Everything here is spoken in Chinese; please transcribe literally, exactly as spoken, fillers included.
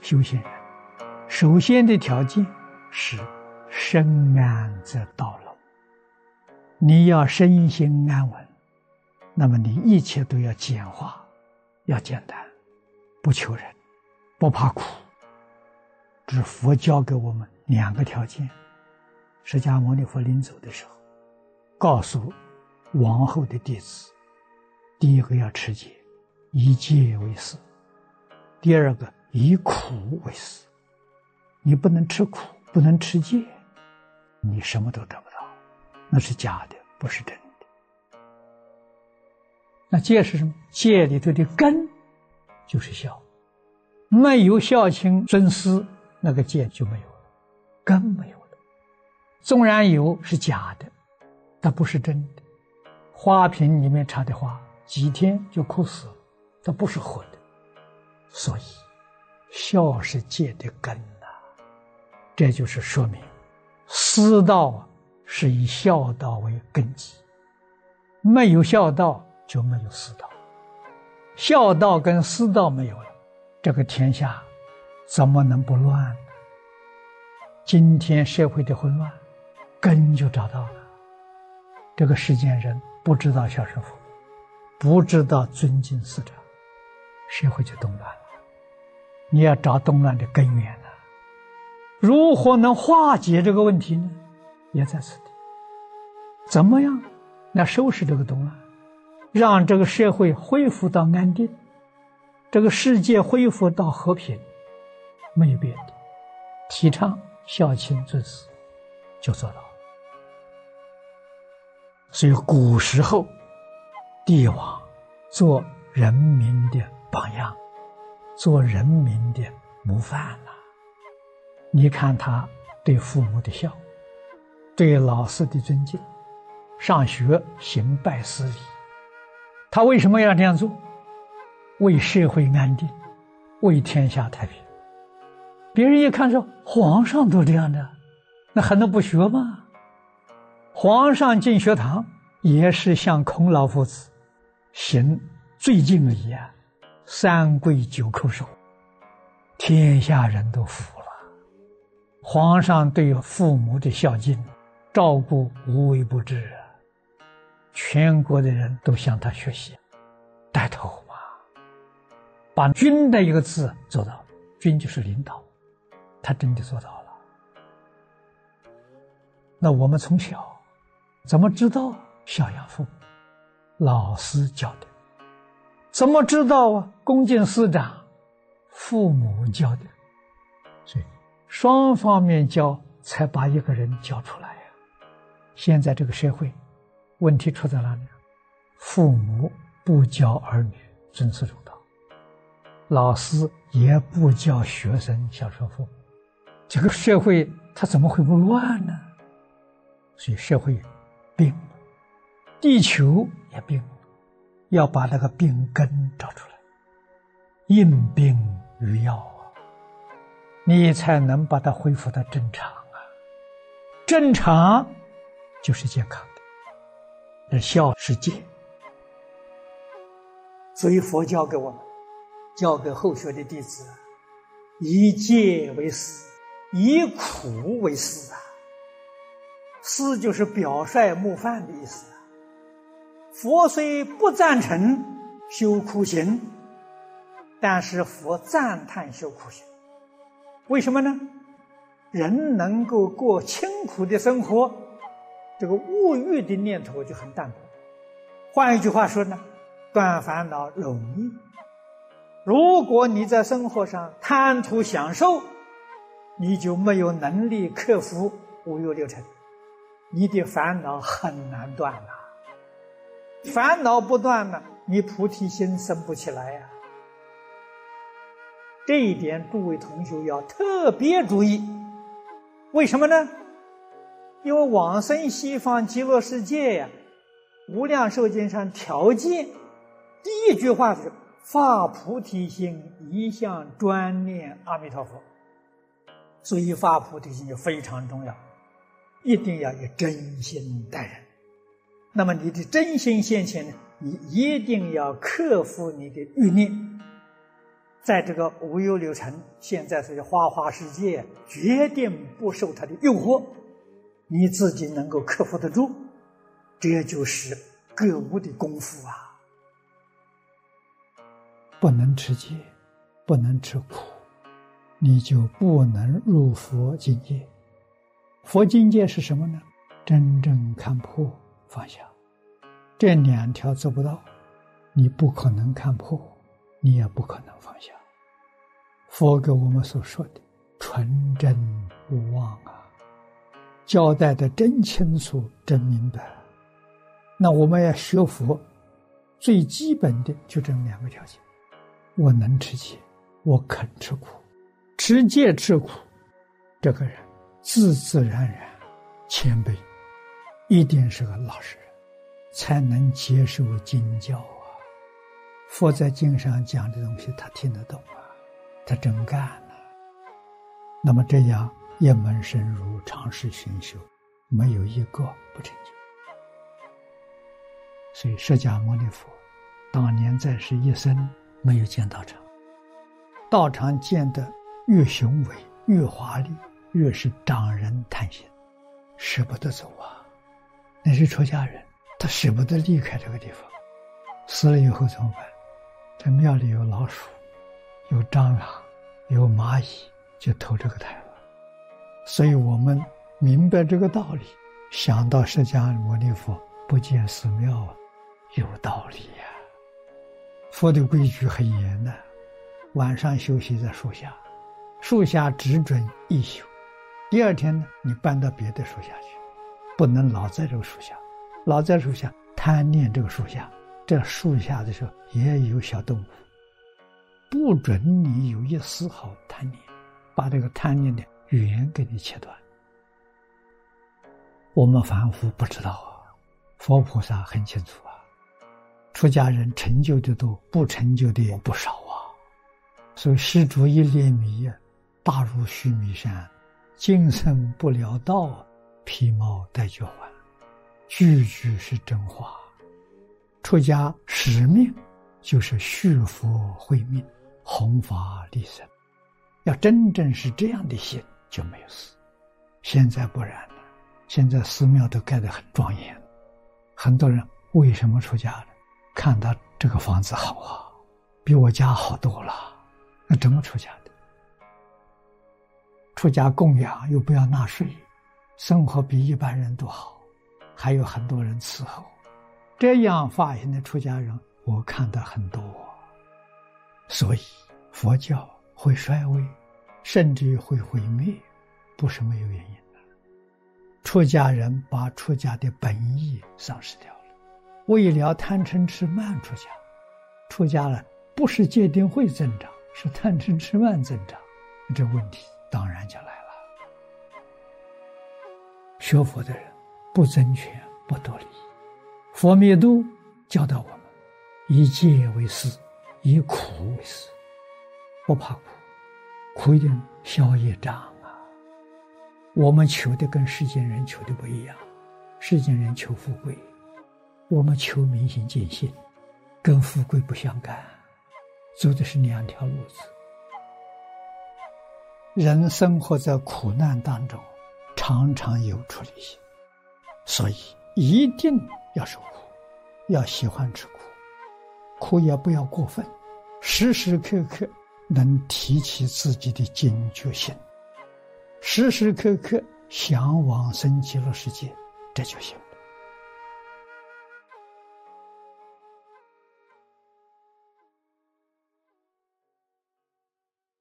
修行人，首先的条件是身安则道隆。你要身心安稳，那么你一切都要简化，要简单，不求人，不怕苦。这是佛教给我们两个条件。释迦牟尼佛临走的时候，告诉往后的弟子，第一个要持戒，以戒为师；第二个以苦为师。你不能吃苦，不能吃戒，你什么都得不到，那是假的，不是真的。那戒是什么？戒里头的根就是孝，没有孝亲尊师，那个戒就没有了，根没有了。纵然有，是假的，它不是真的。花瓶里面插的花，几天就枯死了，它不是活的。所以孝是戒的根啊，这就是说明师道啊是以孝道为根基，没有孝道就没有师道，孝道跟师道没有了，这个天下怎么能不乱呢？今天社会的混乱根就找到了。这个世间人不知道孝顺父母，不知道尊敬师长，社会就动乱了。你要找动乱的根源啊，如何能化解这个问题呢？也在此地。怎么样来收拾这个动乱，让这个社会恢复到安定，这个世界恢复到和平？没有别的，提倡孝亲尊师就做到了。所以古时候帝王做人民的榜样，做人民的模范了。你看他对父母的孝，对老师的尊敬，上学行拜师礼，他为什么要这样做？为社会安定，为天下太平。别人一看说皇上都这样的，那还能不学吗？皇上进学堂也是向孔老夫子行最敬礼啊，三跪九叩首，天下人都服了。皇上对父母的孝敬照顾无微不至啊，全国的人都向他学习，带头嘛，把君的一个字做到，君就是领导，他真的做到了。那我们从小怎么知道孝养父母？老师教的。怎么知道啊？恭敬师长，父母教的。所以双方面教，才把一个人教出来呀。现在这个社会问题出在哪里？父母不教儿女尊师重道，老师也不教学生孝顺父母，这个社会它怎么会不乱呢？所以社会病了，地球也病了，要把那个病根找出来，应病于药啊，你才能把它恢复到正常啊。正常就是健康的，这孝是戒。所以佛教给我们，教给后学的弟子，以戒为师，以苦为师啊。师就是表率模范的意思啊。佛虽不赞成修苦行，但是佛赞叹修苦行。为什么呢？人能够过清苦的生活，这个物欲的念头就很淡薄。换一句话说呢，断烦恼容易。如果你在生活上贪图享受，你就没有能力克服五欲六尘，你的烦恼很难断了。烦恼不断了，你菩提心生不起来呀。这一点诸位同学要特别注意。为什么呢？因为往生西方极乐世界呀，无量寿经上条件第一句话是发菩提心，一向专念阿弥陀佛。所以发菩提心就非常重要，一定要以真心待人。那么你的真心现前呢，你一定要克服你的欲念。 在这个无忧流尘，现在是花花世界，决定不受它的诱惑，你自己能够克服得住，这就是觉悟的功夫啊！不能持戒，不能吃苦，你就不能入佛境界。佛境界是什么呢？真正看破放下，这两条做不到，你不可能看破，你也不可能放下。佛给我们所说的纯真无妄啊，交代的真清楚真明白。那我们要学佛，最基本的就这两个条件：我能持戒，我肯吃苦。持戒吃苦，这个人自自然然谦卑，一定是个老实人，才能接受经教啊。佛在经上讲的东西他听得懂啊，他真干了。那么这样一门深入，长时熏修，没有一个不成就。所以释迦牟尼佛当年在世一生没有建道场，道场建得越雄伟越华丽，越是长人叹息，舍不得走啊。那是出家人，他舍不得离开这个地方。死了以后怎么办？这庙里有老鼠，有蟑螂，有蚂蚁，就投这个胎了。所以我们明白这个道理，想到释迦牟尼佛不建寺庙啊，有道理呀、啊。佛的规矩很严的，晚上休息在树下，树下只准一宿，第二天呢，你搬到别的树下去，不能老在这个树下，老在树下贪念这个树下，这树下的时候也有小动物，不准你有一丝毫贪念，把这个贪念的缘给你切断。我们凡夫不知道啊，佛菩萨很清楚啊。出家人成就的多，不成就的也不少啊。所以施主一粒米，大如须弥山，今生不了道，披毛戴角还，句句是真话。出家使命就是续佛慧命，弘法利生。要真正是这样的心，就没有事。现在不然了，现在寺庙都盖得很庄严，很多人为什么出家了？看到这个房子好啊，比我家好多了，那怎么出家的？出家供养又不要纳税，生活比一般人都好，还有很多人伺候，这样发现的出家人我看到很多。所以佛教会衰微，甚至于会毁灭，不是没有原因的。出家人把出家的本意丧失掉了，为了贪嗔痴慢出家，出家了不是戒定慧增长，是贪嗔痴慢增长，这问题当然就来了。学佛的人不争权不夺利，佛灭度教导我们以戒为师，以苦为师，不怕苦，苦一点消业障啊。我们求的跟世间人求的不一样，世间人求富贵，我们求明心见性，跟富贵不相干，走的是两条路子。人生活在苦难当中，常常有出离心，所以一定要受苦，要喜欢吃苦，苦也不要过分，时时刻刻能提起自己的警觉性，时时刻刻向往生极乐世界，这就行。